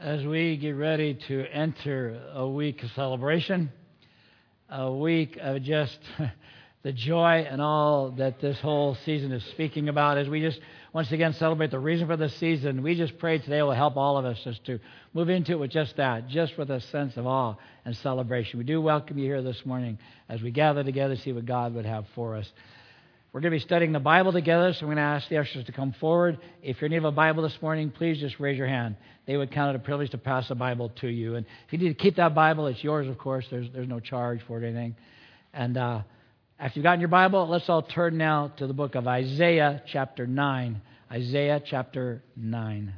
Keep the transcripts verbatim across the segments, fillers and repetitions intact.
as we get ready to enter a week of celebration, a week of just the joy and all that this whole season is speaking about, as we just once again celebrate the reason for this season, we just pray today will help all of us just to move into it with just that, just with a sense of awe and celebration. We do welcome you here this morning as we gather together to see what God would have for us. We're going to be studying the Bible together, so I'm going to ask the ushers to come forward. If you're in need of a Bible this morning, please just raise your hand. They would count it a privilege to pass a Bible to you. And if you need to keep that Bible, it's yours, of course. There's there's no charge for it or anything. And uh, after you've gotten your Bible, let's all turn now to the book of Isaiah chapter nine. Isaiah chapter nine.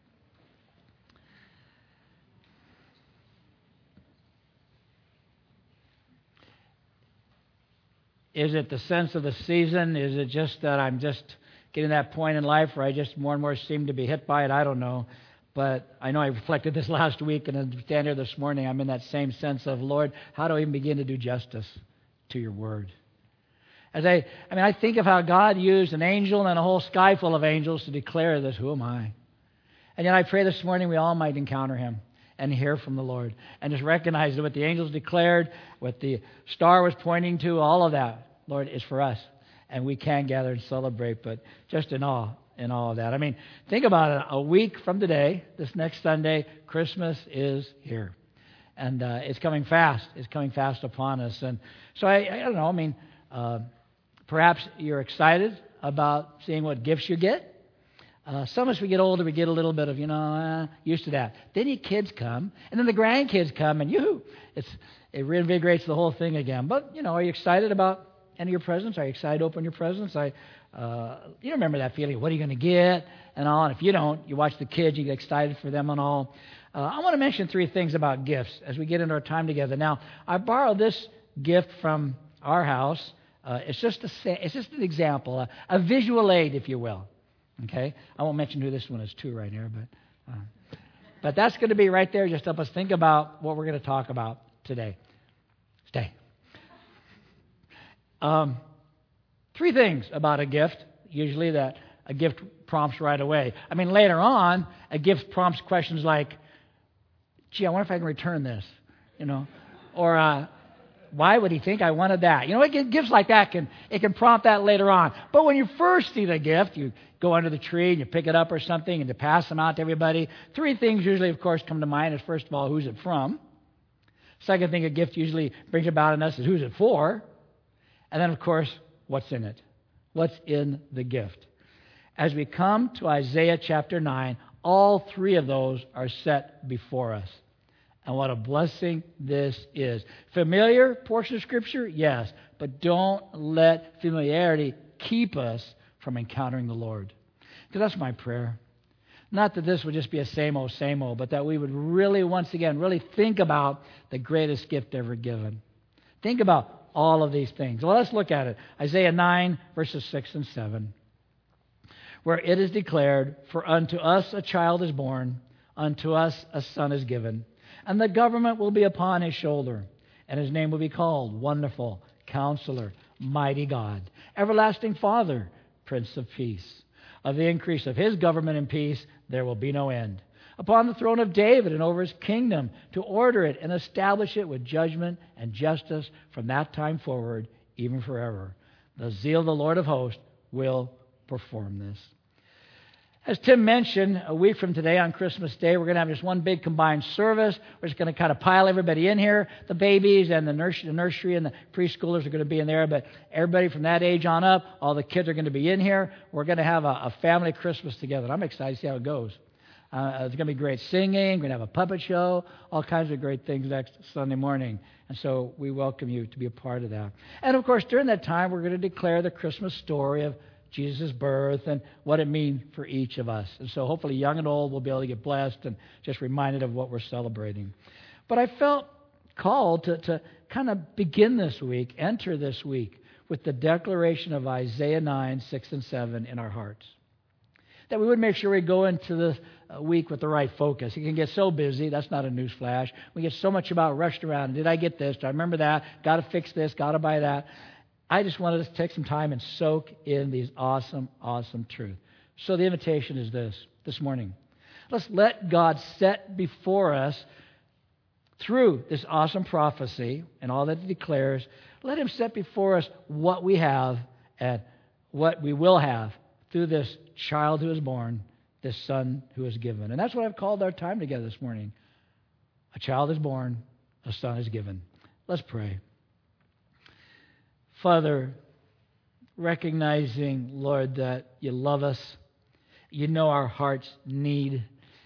Is it the sense of the season? Is it just that I'm just getting to that point in life where I just more and more seem to be hit by it? I don't know. But I know I reflected this last week, and as I stand here this morning, I'm in that same sense of, Lord, how do I even begin to do justice to your word? As I, I mean, I think of how God used an angel and a whole sky full of angels to declare this, who am I? And yet I pray this morning we all might encounter him and hear from the Lord and just recognize that what the angels declared, what the star was pointing to, all of that, Lord, is for us. And we can gather and celebrate, but just in awe in all of that. I mean, think about it. A week from today, this next Sunday, Christmas is here. And uh, it's coming fast. It's coming fast upon us. And so I, I don't know, I mean, uh, perhaps you're excited about seeing what gifts you get. Uh, some of us, we get older, we get a little bit of, you know, uh, used to that. Then your kids come, and then the grandkids come, and you, it's it reinvigorates the whole thing again. But, you know, are you excited about any of your presents? Are you excited to open your presents? I, uh, you remember that feeling, what are you going to get, and all. And if you don't, you watch the kids, you get excited for them and all. Uh, I want to mention three things about gifts as we get into our time together. Now, I borrowed this gift from our house. Uh, it's just a, it's just an example, a, a visual aid, if you will. Okay, I won't mention who this one is to right here, but uh, but that's going to be right there. Just help us think about what we're going to talk about today. Stay. Um, three things about a gift, usually that a gift prompts right away. I mean, later on, a gift prompts questions like, "Gee, I wonder if I can return this," you know, or uh, why would he think I wanted that? You know, it, gifts like that can it can prompt that later on. But when you first see the gift, you go under the tree and you pick it up or something and to pass them out to everybody. Three things usually, of course, come to mind is, first of all, who's it from? Second thing a gift usually brings about in us is who's it for? And then, of course, what's in it? What's in the gift? As we come to Isaiah chapter nine, all three of those are set before us. And what a blessing this is. Familiar portion of Scripture? Yes. But don't let familiarity keep us from encountering the Lord. Because that's my prayer. Not that this would just be a same old, same old, but that we would really, once again, really think about the greatest gift ever given. Think about all of these things. Well, let's look at it. Isaiah nine, verses six and seven. Where it is declared, "For unto us a child is born, unto us a son is given. And the government will be upon his shoulder, and his name will be called Wonderful, Counselor, Mighty God, Everlasting Father, Prince of Peace. Of the increase of his government and peace there will be no end. Upon the throne of David and over his kingdom, to order it and establish it with judgment and justice from that time forward, even forever. The zeal of the Lord of hosts will perform this." As Tim mentioned, a week from today on Christmas Day, we're going to have just one big combined service. We're just going to kind of pile everybody in here. The babies and the nursery, the nursery and the preschoolers are going to be in there, but everybody from that age on up, all the kids are going to be in here. We're going to have a, a family Christmas together. I'm excited to see how it goes. Uh, it's going to be great singing. We're going to have a puppet show, all kinds of great things next Sunday morning. And so we welcome you to be a part of that. And, of course, during that time, we're going to declare the Christmas story of Jesus' birth and what it means for each of us. And so hopefully young and old will be able to get blessed and just reminded of what we're celebrating. But I felt called to, to kind of begin this week, enter this week, with the declaration of Isaiah nine, six and seven in our hearts. That we would make sure we go into the week with the right focus. You can get so busy. That's not a news flash. We get so much about rushed around. Did I get this? Do I remember that? Got to fix this. Got to buy that. I just wanted us to take some time and soak in these awesome, awesome truths. So the invitation is this, this morning. Let's let God set before us, through this awesome prophecy and all that it declares, let Him set before us what we have and what we will have through this child who is born, this Son who is given. And that's what I've called our time together this morning. A child is born, a Son is given. Let's pray. Father, recognizing, Lord, that You love us, You know our heart's need,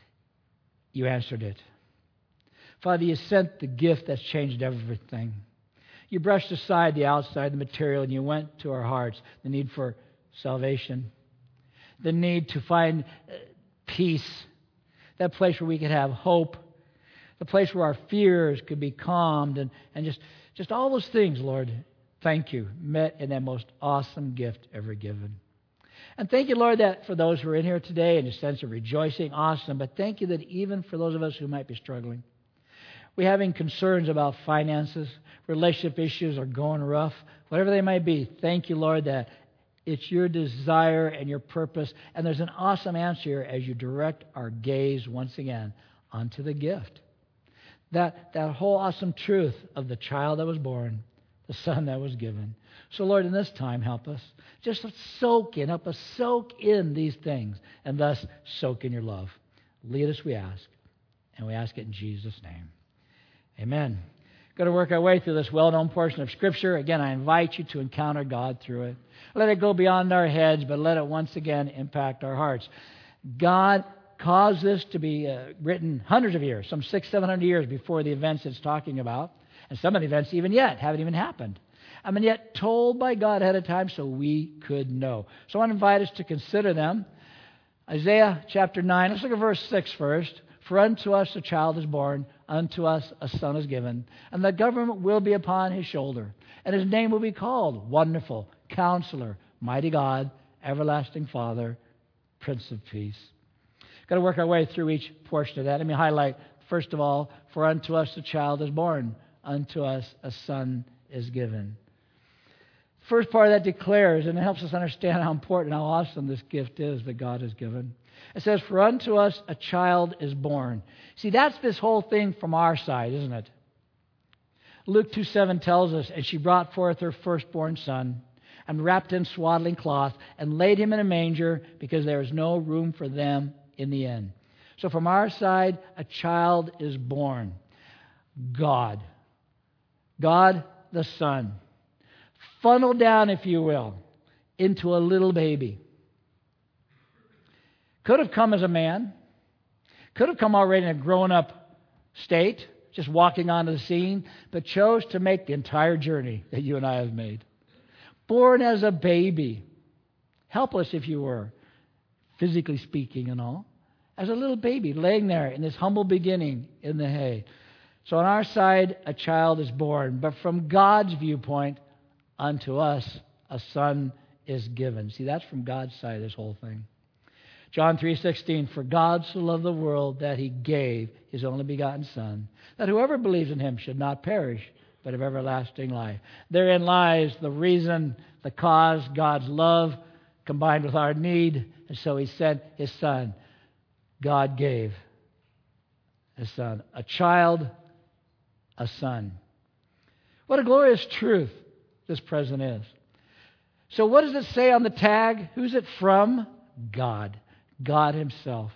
You answered it. Father, You sent the gift that's changed everything. You brushed aside the outside, the material, and You went to our hearts, the need for salvation, the need to find peace, that place where we could have hope, the place where our fears could be calmed, and, and just, just all those things, Lord, thank You, met in that most awesome gift ever given. And thank You, Lord, that for those who are in here today in a sense of rejoicing, awesome, but thank You that even for those of us who might be struggling, we're having concerns about finances, relationship issues are going rough, whatever they might be, thank You, Lord, that it's Your desire and Your purpose, and there's an awesome answer here as You direct our gaze once again onto the gift. That, that whole awesome truth of the child that was born, the Son that was given. So, Lord, in this time, help us. Just soak in, help us soak in these things, and thus soak in Your love. Lead us, we ask, and we ask it in Jesus' name. Amen. Going to work our way through this well-known portion of Scripture. Again, I invite you to encounter God through it. Let it go beyond our heads, but let it once again impact our hearts. God caused this to be uh, written hundreds of years, some six, seven hundred years before the events it's talking about. And some of the events even yet haven't even happened. I mean, yet told by God ahead of time so we could know. So I want to invite us to consider them. Isaiah chapter nine, let's look at verse six first. For unto us a child is born, unto us a son is given, and the government will be upon His shoulder. And His name will be called Wonderful, Counselor, Mighty God, Everlasting Father, Prince of Peace. Got to work our way through each portion of that. Let me highlight, first of all, for unto us a child is born, unto us a son is given. First part of that declares, and it helps us understand how important and how awesome this gift is that God has given. It says, for unto us a child is born. See, that's this whole thing from our side, isn't it? Luke two seven tells us, and she brought forth her firstborn son, and wrapped him in swaddling cloth, and laid him in a manger, because there was no room for them in the inn. So from our side, a child is born. God. God the Son. Funneled down, if you will, into a little baby. Could have come as a man. Could have come already in a grown-up state, just walking onto the scene, but chose to make the entire journey that you and I have made. Born as a baby. Helpless, if you were, physically speaking and all. As a little baby laying there in this humble beginning in the hay. So on our side, a child is born. But from God's viewpoint, unto us a son is given. See, that's from God's side of this whole thing. John three sixteen, for God so loved the world that He gave His only begotten Son, that whoever believes in Him should not perish, but have everlasting life. Therein lies the reason, the cause, God's love combined with our need. And so He sent His Son. God gave His Son. A child, a son. What a glorious truth this present is. So what does it say on the tag? Who's it from? God. God Himself.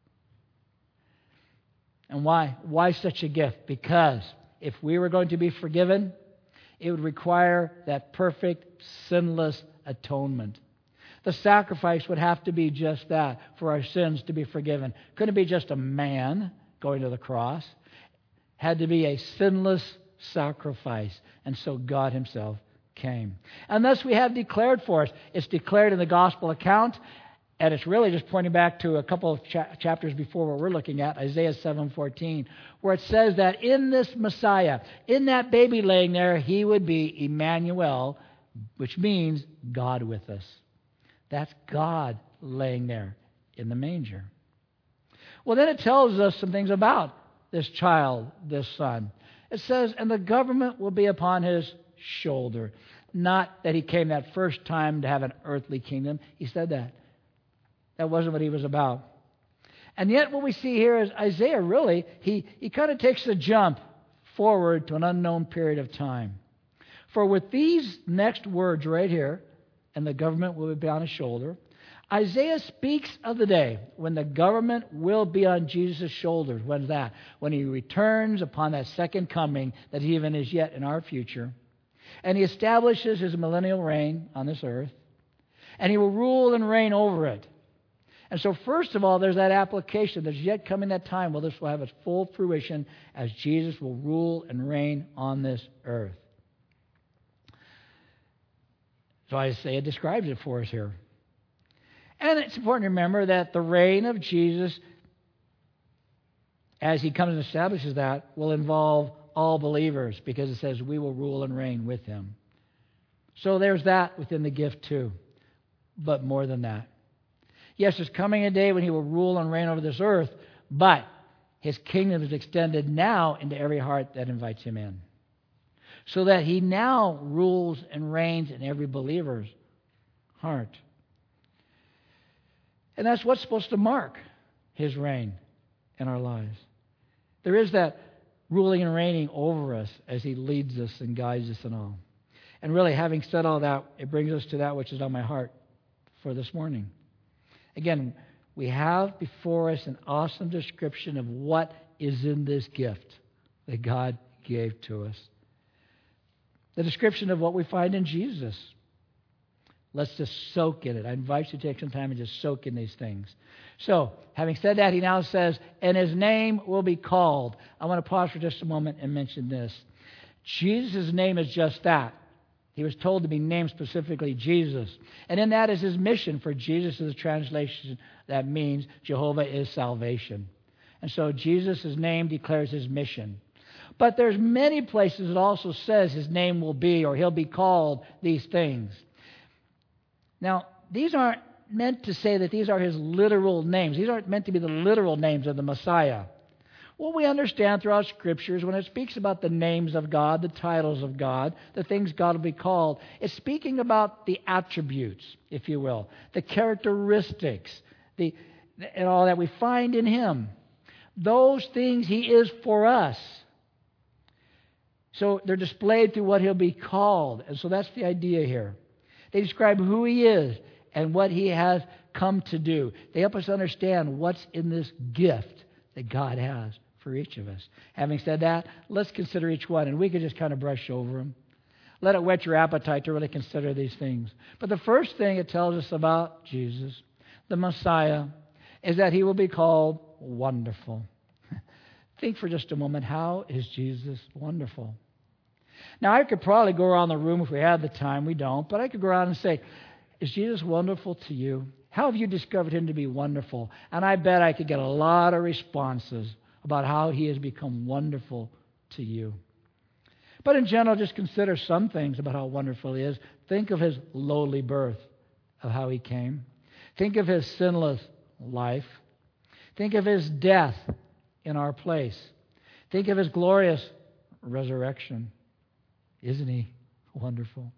And why? Why such a gift? Because if we were going to be forgiven, it would require that perfect, sinless atonement. The sacrifice would have to be just that for our sins to be forgiven. Couldn't be just a man going to the cross. Had to be a sinless sacrifice. And so God Himself came. And thus we have declared for us. It's declared in the gospel account. And it's really just pointing back to a couple of cha- chapters before what we're looking at, Isaiah seven fourteen, where it says that in this Messiah, in that baby laying there, He would be Emmanuel, which means God with us. That's God laying there in the manger. Well, then it tells us some things about this child, this son. It says, and the government will be upon His shoulder. Not that He came that first time to have an earthly kingdom. He said that. That wasn't what He was about. And yet what we see here is Isaiah really, he, he kind of takes a jump forward to an unknown period of time. For with these next words right here, and the government will be on his shoulder, Isaiah speaks of the day when the government will be on Jesus' shoulders. When's that? When he returns upon that second coming that even is yet in our future. And he establishes his millennial reign on this earth. And he will rule and reign over it. And so first of all, there's that application. There's yet coming that time where this will have its full fruition as Jesus will rule and reign on this earth. So Isaiah describes it for us here. And it's important to remember that the reign of Jesus, as he comes and establishes that, will involve all believers because it says we will rule and reign with him. So there's that within the gift too. But more than that. Yes, there's coming a day when he will rule and reign over this earth, but his kingdom is extended now into every heart that invites him in. So that he now rules and reigns in every believer's heart. And that's what's supposed to mark his reign in our lives. There is that ruling and reigning over us as he leads us and guides us and all. And really, having said all that, it brings us to that which is on my heart for this morning. Again, we have before us an awesome description of what is in this gift that God gave to us. The description of what we find in Jesus. Let's just soak in it. I invite you to take some time and just soak in these things. So, having said that, he now says, and his name will be called. I want to pause for just a moment and mention this. Jesus' name is just that. He was told to be named specifically Jesus. And in that is his mission, for Jesus is a translation that means Jehovah is salvation. And so Jesus' name declares his mission. But there's many places it also says his name will be, or he'll be called these things. Now, these aren't meant to say that these are his literal names. These aren't meant to be the literal names of the Messiah. What we understand throughout Scripture is when it speaks about the names of God, the titles of God, the things God will be called, it's speaking about the attributes, if you will, the characteristics, the and all that we find in him. Those things he is for us. So they're displayed through what he'll be called. And so that's the idea here. They describe who he is and what he has come to do. They help us understand what's in this gift that God has for each of us. Having said that, let's consider each one. And we could just kind of brush over them. Let it whet your appetite to really consider these things. But the first thing it tells us about Jesus, the Messiah, is that he will be called Wonderful. Think for just a moment, how is Jesus wonderful? Now, I could probably go around the room if we had the time. We don't. But I could go around and say, is Jesus wonderful to you? How have you discovered him to be wonderful? And I bet I could get a lot of responses about how he has become wonderful to you. But in general, just consider some things about how wonderful he is. Think of his lowly birth, of how he came. Think of his sinless life. Think of his death in our place. Think of his glorious resurrection. Isn't he wonderful?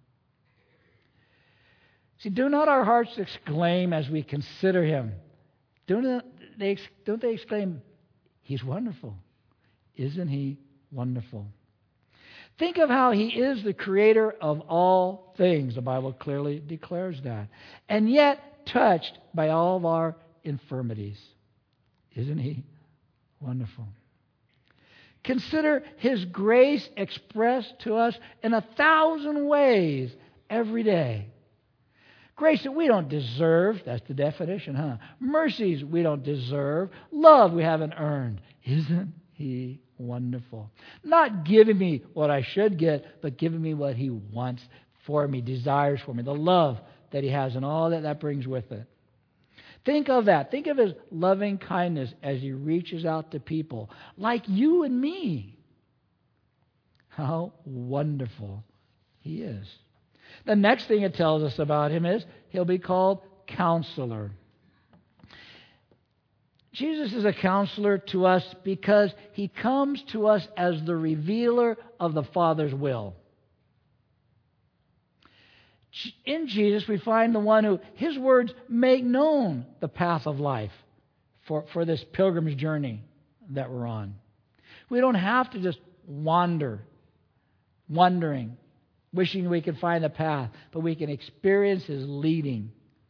See, do not our hearts exclaim as we consider him? Don't they, don't they exclaim, he's wonderful. Isn't he wonderful? Think of how he is the creator of all things. The Bible clearly declares that. And yet touched by all of our infirmities. Isn't he wonderful? Consider his grace expressed to us in a thousand ways every day. Grace that we don't deserve. That's the definition, huh? Mercies we don't deserve. Love we haven't earned. Isn't he wonderful? Not giving me what I should get, but giving me what he wants for me, desires for me. The love that he has and all that that brings with it. Think of that. Think of his loving kindness as he reaches out to people like you and me. How wonderful he is. The next thing it tells us about him is he'll be called Counselor. Jesus is a counselor to us because he comes to us as the revealer of the Father's will. In Jesus, we find the one who, his words make known the path of life for, for this pilgrim's journey that we're on. We don't have to just wander, wondering, wishing we could find the path, but we can experience His leading.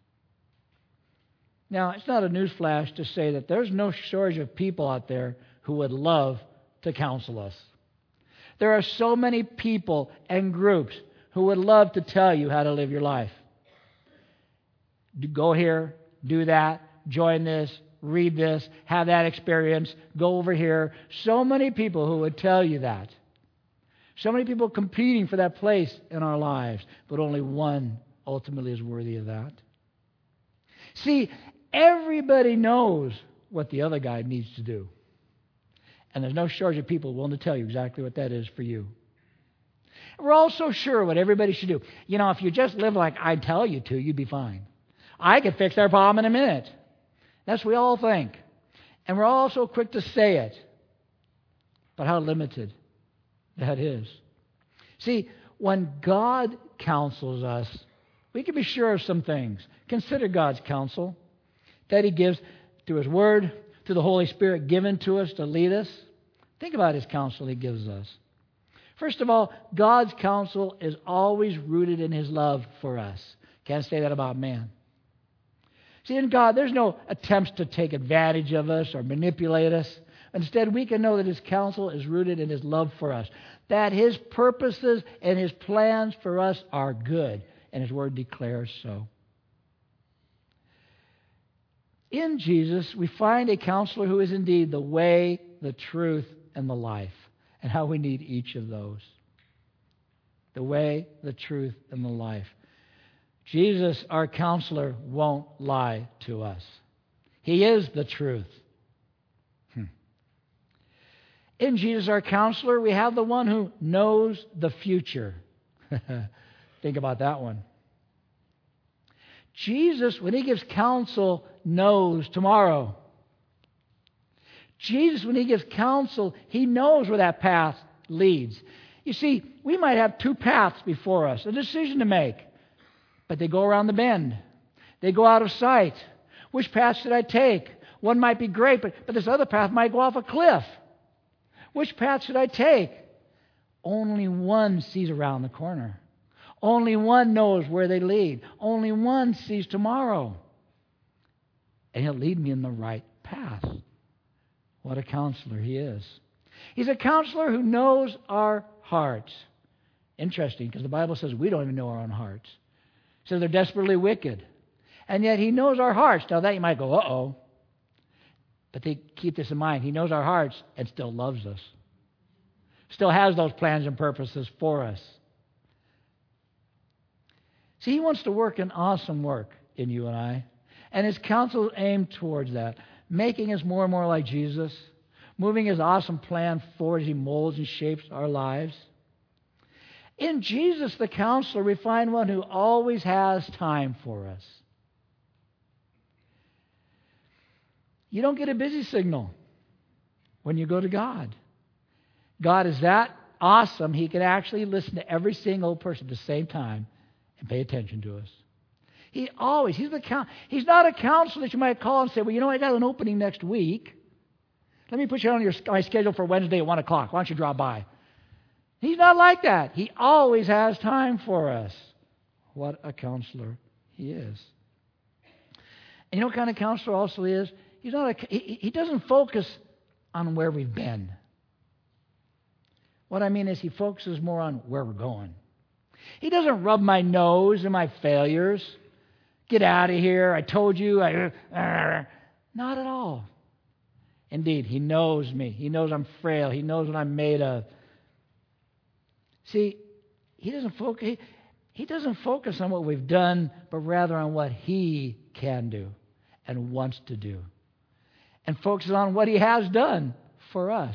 Now, it's not a newsflash to say that there's no shortage of people out there who would love to counsel us. There are so many people and groups who would love to tell you how to live your life. Go here, do that, join this, read this, have that experience, go over here. So many people who would tell you that. So many people competing for that place in our lives, but only one ultimately is worthy of that. See, everybody knows what the other guy needs to do. And there's no shortage of people willing to tell you exactly what that is for you. We're all so sure what everybody should do. You know, if you just live like I tell you to, you'd be fine. I could fix their problem in a minute. That's what we all think. And we're all so quick to say it. But how limited that is. See, when God counsels us, we can be sure of some things. Consider God's counsel that He gives through His Word, through the Holy Spirit given to us to lead us. Think about His counsel He gives us. First of all, God's counsel is always rooted in His love for us. Can't say that about man. See, in God, there's no attempts to take advantage of us or manipulate us. Instead, we can know that His counsel is rooted in His love for us, that His purposes and His plans for us are good, and His Word declares so. In Jesus, we find a counselor who is indeed the way, the truth, and the life, and how we need each of those. The way, the truth, and the life. Jesus, our counselor, won't lie to us. He is the truth. Hmm. In Jesus, our counselor, we have the one who knows the future. Think about that one. Jesus, when He gives counsel, knows tomorrow. Jesus, when He gives counsel, He knows where that path leads. You see, we might have two paths before us, a decision to make, but they go around the bend. They go out of sight. Which path should I take? One might be great, but, but this other path might go off a cliff. Which path should I take? Only one sees around the corner. Only one knows where they lead. Only one sees tomorrow. And He'll lead me in the right path. What a counselor He is. He's a counselor who knows our hearts. Interesting, because the Bible says we don't even know our own hearts. It says they're desperately wicked. And yet He knows our hearts. Now that you might go, uh-oh. But they keep this in mind. He knows our hearts and still loves us. Still has those plans and purposes for us. See, He wants to work an awesome work in you and I. And His counsel is aimed towards that, making us more and more like Jesus, moving His awesome plan forward as He molds and shapes our lives. In Jesus, the counselor, we find one who always has time for us. You don't get a busy signal when you go to God. God is that awesome, He can actually listen to every single person at the same time and pay attention to us. He always, he's, the, he's not a counselor that you might call and say, well, you know, I got an opening next week. Let me put you on your, my schedule for Wednesday at one o'clock. Why don't you drop by? He's not like that. He always has time for us. What a counselor He is. And you know what kind of counselor also He is? He's not a, he, he doesn't focus on where we've been. What I mean is He focuses more on where we're going. He doesn't rub my nose in my failures. Get out of here. I told you. I, uh, not at all. Indeed, He knows me. He knows I'm frail. He knows what I'm made of. See, He doesn't focus. He, he doesn't focus on what we've done, but rather on what He can do and wants to do, and focuses on what He has done for us.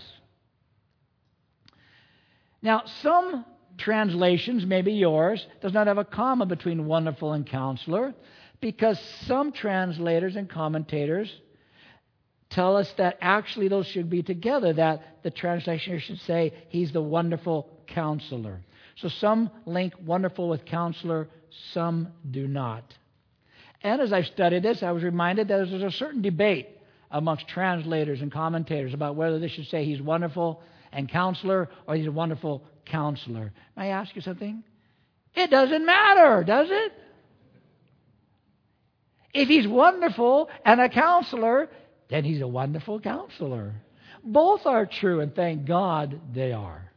Now, some translations, maybe yours, does not have a comma between wonderful and counselor, because some translators and commentators tell us that actually those should be together, that the translation should say He's the wonderful counselor. So some link wonderful with counselor, some do not. And as I studied this, I was reminded that there's a certain debate amongst translators and commentators about whether they should say He's wonderful and counselor or He's a wonderful counselor. May I ask you something? It doesn't matter, does it? If He's wonderful and a counselor, then He's a wonderful counselor. Both are true, and thank God they are.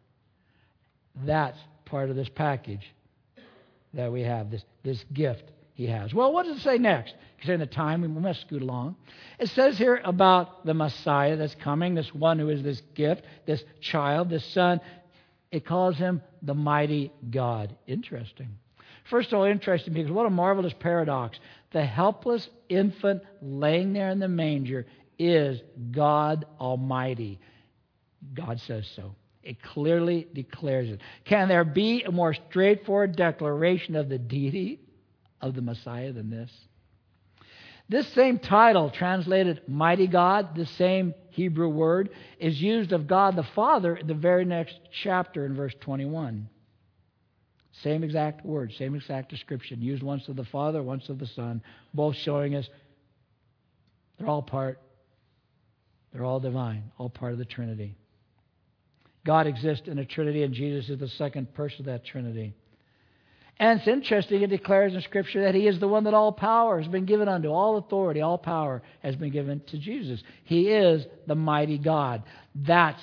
That's part of this package that we have, this, this gift He has. Well, what does it say next? Considering the time, we must scoot along. It says here about the Messiah that's coming, this one who is this gift, this child, this son. It calls Him the mighty God. Interesting. First of all, interesting because what a marvelous paradox. The helpless infant laying there in the manger is God Almighty. God says so. It clearly declares it. Can there be a more straightforward declaration of the deity of the Messiah than this? This same title, translated Mighty God, the same Hebrew word, is used of God the Father in the very next chapter in verse twenty-one. Same exact word, same exact description, used once of the Father, once of the Son, both showing us they're all part, they're all divine, all part of the Trinity. God exists in a Trinity, and Jesus is the second person of that Trinity. And it's interesting, it declares in Scripture that He is the one that all power has been given unto, all authority, all power has been given to Jesus. He is the mighty God. That's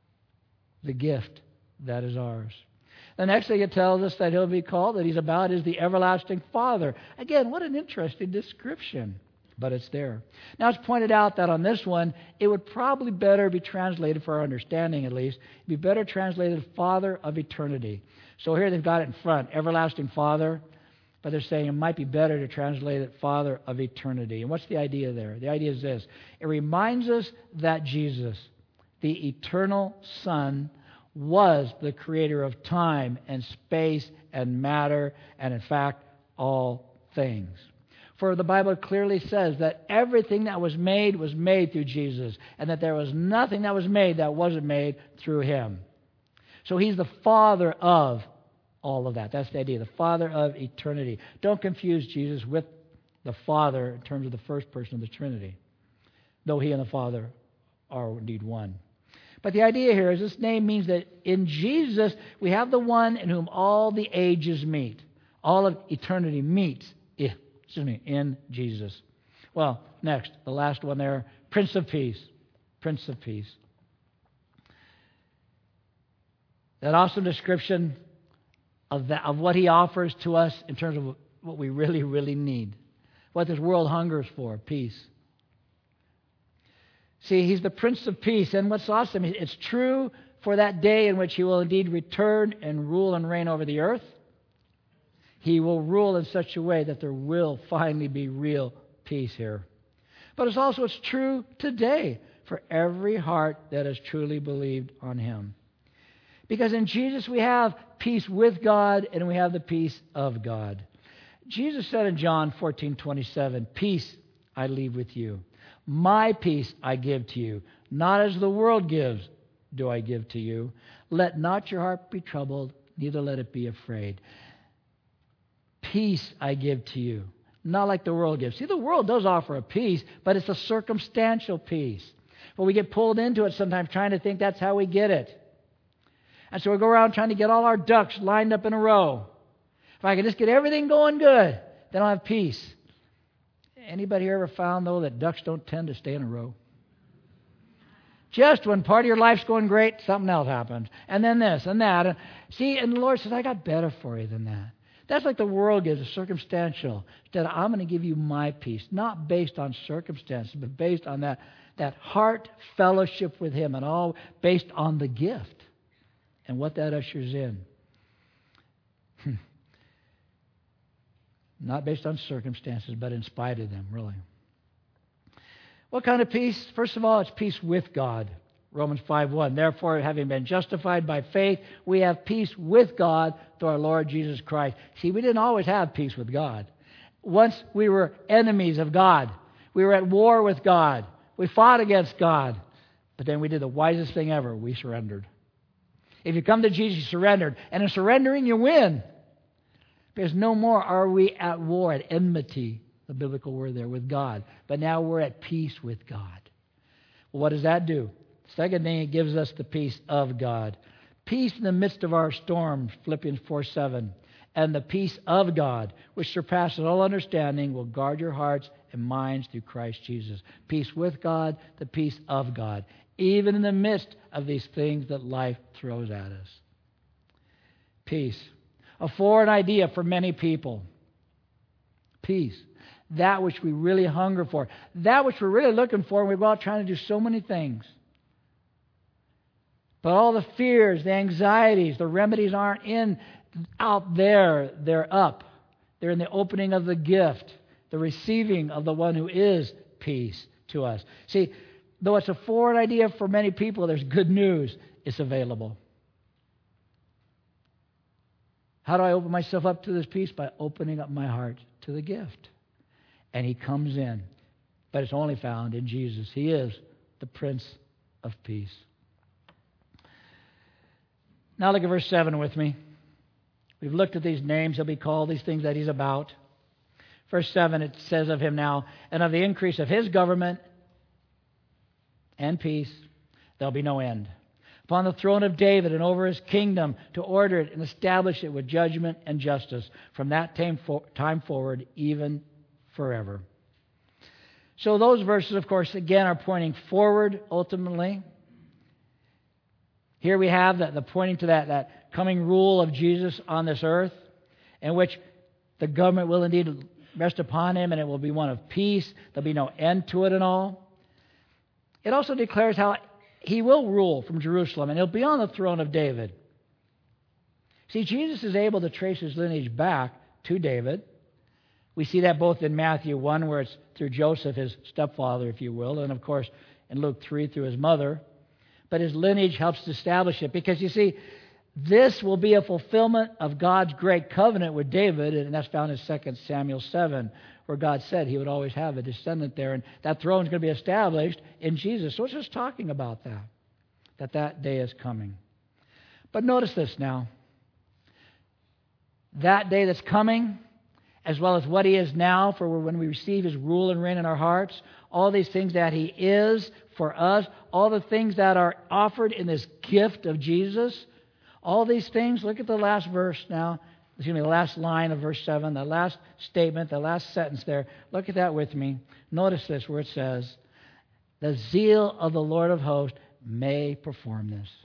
the gift that is ours. The next thing it tells us that He'll be called, that He's about, is the everlasting Father. Again, what an interesting description. But it's there. Now, it's pointed out that on this one, it would probably better be translated, for our understanding at least, it'd be better translated Father of Eternity. So here they've got it in front, Everlasting Father, but they're saying it might be better to translate it Father of Eternity. And what's the idea there? The idea is this. It reminds us that Jesus, the eternal Son, was the creator of time and space and matter and, in fact, all things. For the Bible clearly says that everything that was made was made through Jesus, and that there was nothing that was made that wasn't made through Him. So He's the Father of all of that. That's the idea, the Father of eternity. Don't confuse Jesus with the Father in terms of the first person of the Trinity, though He and the Father are indeed one. But the idea here is this name means that in Jesus we have the one in whom all the ages meet. All of eternity meets in Excuse me, in Jesus. Well, next, the last one there, Prince of Peace. Prince of Peace. That awesome description of, that, of what He offers to us in terms of what we really, really need. What this world hungers for, peace. See, He's the Prince of Peace. And what's awesome, it's true for that day in which He will indeed return and rule and reign over the earth. He will rule in such a way that there will finally be real peace here. But it's also it's true today for every heart that has truly believed on Him. Because in Jesus we have peace with God and we have the peace of God. Jesus said in John fourteen twenty-seven, "Peace I leave with you. My peace I give to you. Not as the world gives do I give to you. Let not your heart be troubled, neither let it be afraid. Peace I give to you." Not like the world gives. See, the world does offer a peace, but it's a circumstantial peace. But we get pulled into it sometimes trying to think that's how we get it. And so we go around trying to get all our ducks lined up in a row. If I can just get everything going good, then I'll have peace. Anybody here ever found, though, that ducks don't tend to stay in a row? Just when part of your life's going great, something else happens. And then this and that. And see, and the Lord says, I got better for you than that. That's like the world gives, a circumstantial. Instead, I'm going to give you my peace, not based on circumstances, but based on that, that heart fellowship with Him, and all based on the gift and what that ushers in. Not based on circumstances, but in spite of them, really. What kind of peace? First of all, it's peace with God. Romans five one, "Therefore, having been justified by faith, we have peace with God through our Lord Jesus Christ." See, we didn't always have peace with God. Once we were enemies of God. We were at war with God. We fought against God. But then we did the wisest thing ever. We surrendered. If you come to Jesus, you surrendered. And in surrendering, you win. Because no more are we at war, at enmity, the biblical word there, with God. But now we're at peace with God. What does that do? Second thing, it gives us the peace of God. Peace in the midst of our storms, Philippians four seven. And the peace of God, which surpasses all understanding, will guard your hearts and minds through Christ Jesus. Peace with God, the peace of God, even in the midst of these things that life throws at us. Peace. A foreign idea for many people. Peace. That which we really hunger for. That which we're really looking for, and we go out trying to do so many things. But all the fears, the anxieties, the remedies aren't in out there. They're up. They're in the opening of the gift, the receiving of the one who is peace to us. See, though it's a foreign idea for many people, there's good news. It's available. How do I open myself up to this peace? By opening up my heart to the gift. And He comes in. But it's only found in Jesus. He is the Prince of Peace. Now look at verse seven with me. We've looked at these names. He'll be called these things that He's about. Verse seven, it says of Him now, and of the increase of His government and peace, there'll be no end. Upon the throne of David and over His kingdom, to order it and establish it with judgment and justice from that time forward, even forever. So those verses, of course, again are pointing forward ultimately. Here we have the, the pointing to that, that coming rule of Jesus on this earth, in which the government will indeed rest upon Him, and it will be one of peace. There'll be no end to it and all. It also declares how He will rule from Jerusalem, and He'll be on the throne of David. See, Jesus is able to trace His lineage back to David. We see that both in Matthew one, where it's through Joseph, his stepfather, if you will, and of course in Luke three through his mother. But His lineage helps to establish it, because you see, this will be a fulfillment of God's great covenant with David, and that's found in Second Samuel seven, where God said He would always have a descendant there, and that throne is going to be established in Jesus. So it's just talking about that, that that day is coming. But notice this now. That day that's coming, as well as what He is now for when we receive His rule and reign in our hearts, all these things that He is for us, all the things that are offered in this gift of Jesus, all these things, look at the last verse now, excuse me, the last line of verse seven, the last statement, the last sentence there. Look at that with me. Notice this where it says, the zeal of the Lord of hosts may perform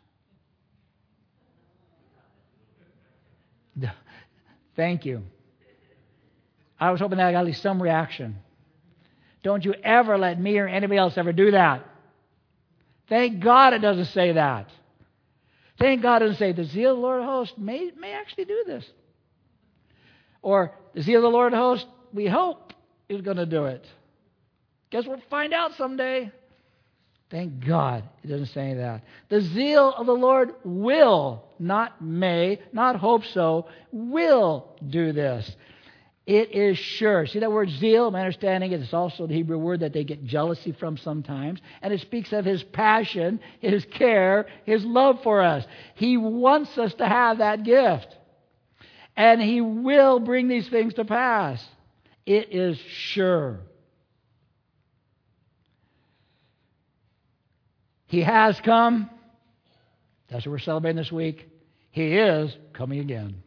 this. Thank you. I was hoping that I got at least some reaction. Don't you ever let me or anybody else ever do that. Thank God it doesn't say that. Thank God it doesn't say the zeal of the Lord of hosts may, may actually do this. Or the zeal of the Lord of hosts, we hope, is going to do it. Guess we'll find out someday. Thank God it doesn't say that. The zeal of the Lord will, not may, not hope so, will do this. It is sure. See that word zeal? My understanding is it's also the Hebrew word that they get jealousy from sometimes. And it speaks of His passion, His care, His love for us. He wants us to have that gift. And He will bring these things to pass. It is sure. He has come. That's what we're celebrating this week. He is coming again.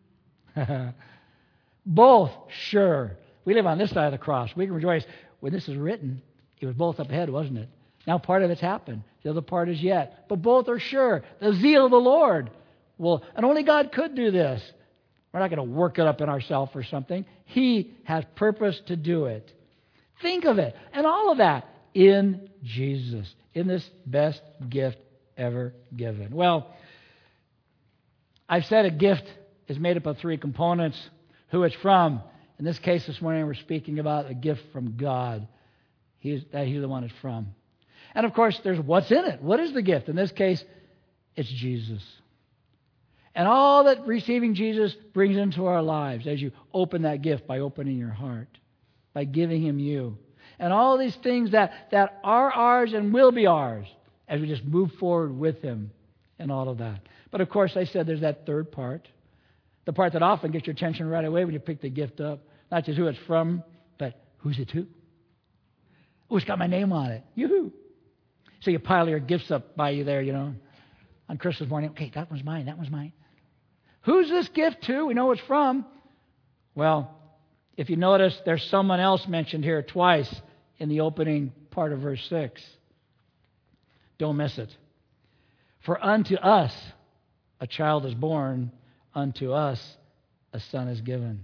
Both sure. We live on this side of the cross. We can rejoice. When this is written, it was both up ahead, wasn't it? Now part of it's happened. The other part is yet. But both are sure. The zeal of the Lord will, and only God could do this. We're not going to work it up in ourselves or something. He has purpose to do it. Think of it. And all of that in Jesus. In this best gift ever given. Well, I've said a gift is made up of three components. Who it's from. In this case this morning we're speaking about a gift from God. He's, that He's the one it's from. And of course there's what's in it. What is the gift? In this case, it's Jesus. And all that receiving Jesus brings into our lives as you open that gift by opening your heart, by giving Him you. And all these things that, that are ours and will be ours as we just move forward with Him and all of that. But of course I said there's that third part. The part that often gets your attention right away when you pick the gift up. Not just who it's from, but who's it to? Oh, it's got my name on it. Yoo-hoo. So you pile your gifts up by you there, you know, on Christmas morning. Okay, that one's mine, that one's mine. Who's this gift to? We know it's from. Well, if you notice, there's someone else mentioned here twice in the opening part of verse six. Don't miss it. For unto us a child is born, unto us a son is given.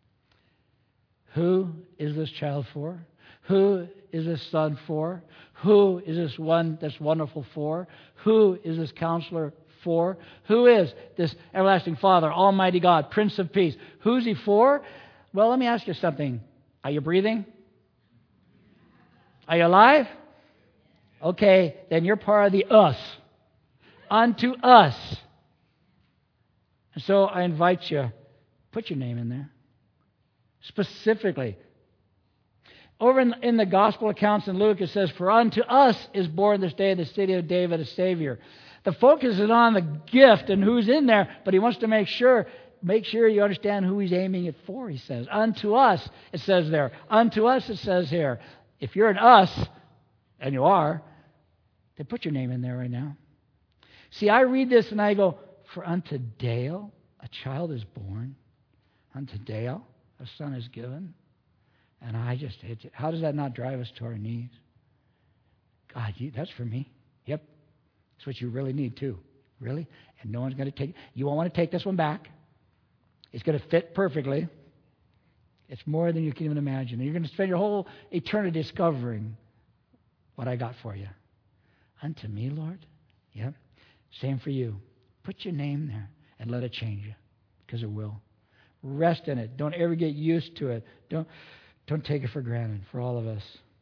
Who is this child for? Who is this son for? Who is this one that's wonderful for? Who is this counselor for? Who is this everlasting Father, Almighty God, Prince of Peace? Who's He for? Well, let me ask you something. Are you breathing? Are you alive? Okay, then you're part of the us. Unto us. And so I invite you, put your name in there. Specifically. Over in, in the gospel accounts in Luke, it says, for unto us is born this day in the city of David a Savior. The focus is on the gift and who's in there, but he wants to make sure, make sure you understand who he's aiming it for, he says. Unto us, it says there. Unto us, it says here. If you're an us, and you are, then put your name in there right now. See, I read this and I go, for unto Dale a child is born. Unto Dale a son is given. And I just, it, how does that not drive us to our knees? God, you, that's for me. Yep. That's what you really need too. Really? And no one's going to take, you won't want to take this one back. It's going to fit perfectly. It's more than you can even imagine. And you're going to spend your whole eternity discovering what I got for you. Unto me, Lord? Yep. Same for you. Put your name there and let it change you, because it will. Rest in it. Don't ever get used to it. Don't, don't take it for granted for all of us.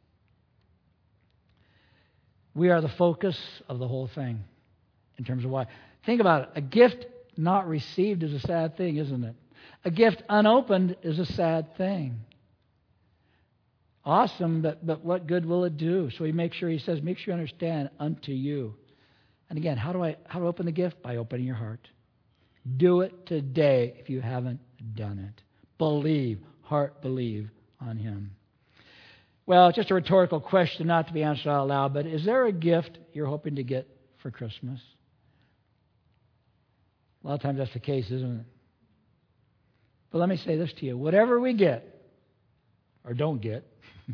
We are the focus of the whole thing in terms of why. Think about it. A gift not received is a sad thing, isn't it? A gift unopened is a sad thing. Awesome, but, but what good will it do? So he makes sure, he says, make sure you understand, unto you. And again, how do I how do I open the gift? By opening your heart. Do it today if you haven't done it. Believe, heart believe on Him. Well, just a rhetorical question, not to be answered out loud, but is there a gift you're hoping to get for Christmas? A lot of times that's the case, isn't it? But let me say this to you. Whatever we get, or don't get,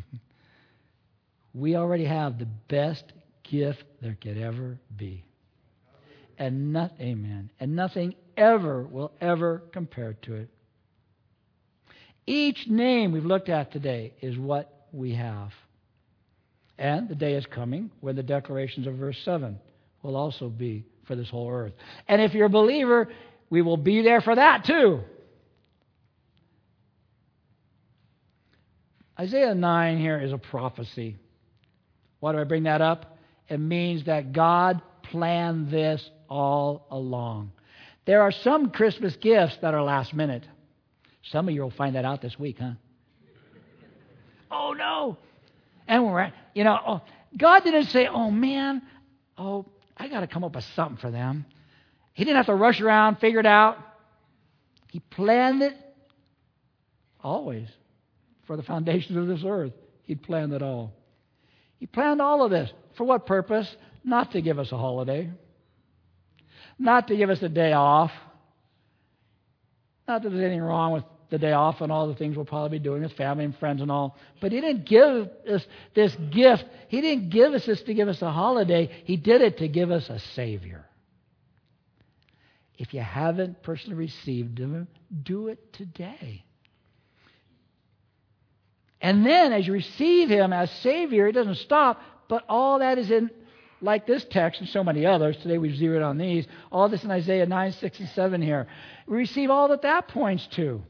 we already have the best gift there could ever be. And not, amen. And nothing ever will ever compare to it. Each name we've looked at today is what we have. And the day is coming when the declarations of verse seven will also be for this whole earth. And if you're a believer, we will be there for that too. Isaiah nine here is a prophecy. Why do I bring that up? It means that God planned this all along. There are some Christmas gifts that are last minute. Some of you will find that out this week, huh? Oh, no. And we're at, you know, oh, God didn't say, oh, man, oh, I got to come up with something for them. He didn't have to rush around, figure it out. He planned it always. For the foundations of this earth, He planned it all. He planned all of this. For what purpose? Not to give us a holiday. Not to give us a day off. Not that there's anything wrong with the day off and all the things we'll probably be doing with family and friends and all. But He didn't give us this gift. He didn't give us this to give us a holiday. He did it to give us a Savior. If you haven't personally received Him, do it today. And then as you receive Him as Savior, it doesn't stop, but all that is in, like this text and so many others. Today we've zeroed on these. All this in Isaiah nine, six, and seven here. We receive all that that points to.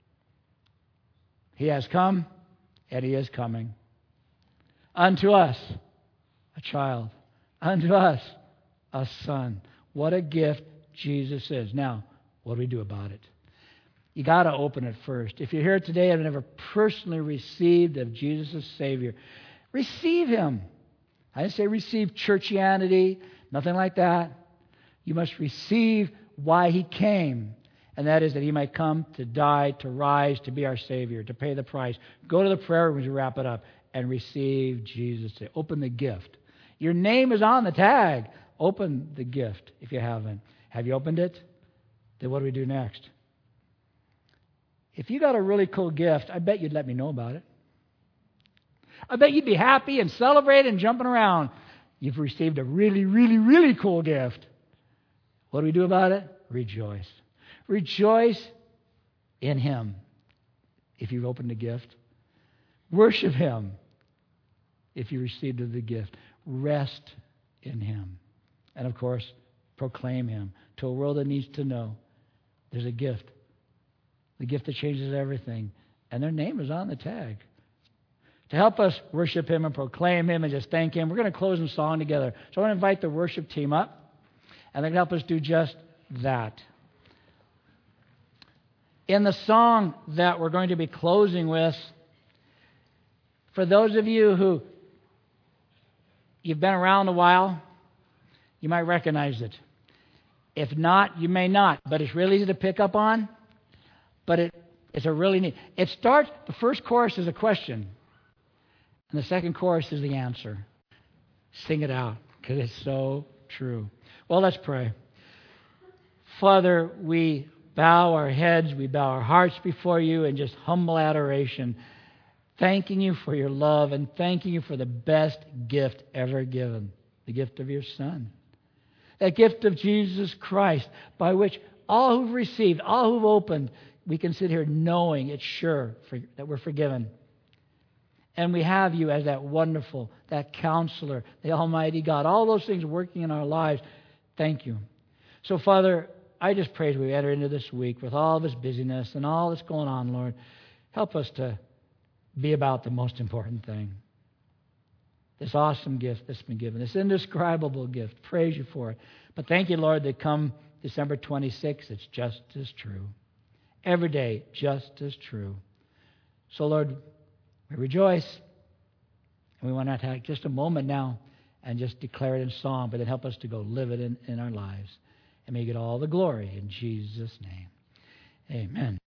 He has come, and He is coming. Unto us, a child. Unto us, a son. What a gift Jesus is. Now, what do we do about it? You got to open it first. If you're here today and have never personally received of Jesus as Savior, receive Him. I didn't say receive churchianity, nothing like that. You must receive why He came, and that is that He might come to die, to rise, to be our Savior, to pay the price. Go to the prayer room as we wrap it up and receive Jesus. Open the gift. Your name is on the tag. Open the gift if you haven't. Have you opened it? Then what do we do next? If you got a really cool gift, I bet you'd let me know about it. I bet you'd be happy and celebrate and jumping around. You've received a really, really, really cool gift. What do we do about it? Rejoice. Rejoice in Him if you've opened a gift. Worship Him if you received the gift. Rest in Him. And of course, proclaim Him to a world that needs to know there's a gift. The gift that changes everything. And their name is on the tag. To help us worship Him and proclaim Him and just thank Him, we're going to close in song together. So I want to invite the worship team up, and they're going to help us do just that. In the song that we're going to be closing with, for those of you who you've been around a while, you might recognize it. If not, you may not. But it's really easy to pick up on. But it, it's a really neat. It starts, the first chorus is a question. And the second chorus is the answer. Sing it out, because it's so true. Well, let's pray. Father, we bow our heads, we bow our hearts before you in just humble adoration, thanking you for your love and thanking you for the best gift ever given, the gift of your Son. That gift of Jesus Christ, by which all who've received, all who've opened, we can sit here knowing it's sure for, that we're forgiven. And we have you as that wonderful, that counselor, the Almighty God, all those things working in our lives. Thank you. So, Father, I just pray as we enter into this week with all this busyness and all that's going on, Lord, help us to be about the most important thing. This awesome gift that's been given, this indescribable gift. Praise you for it. But thank you, Lord, that come December twenty-sixth, it's just as true. Every day, just as true. So, Lord, we rejoice. And we want to take just a moment now and just declare it in song, but then help us to go live it in, in our lives. And may you get all the glory in Jesus' name. Amen.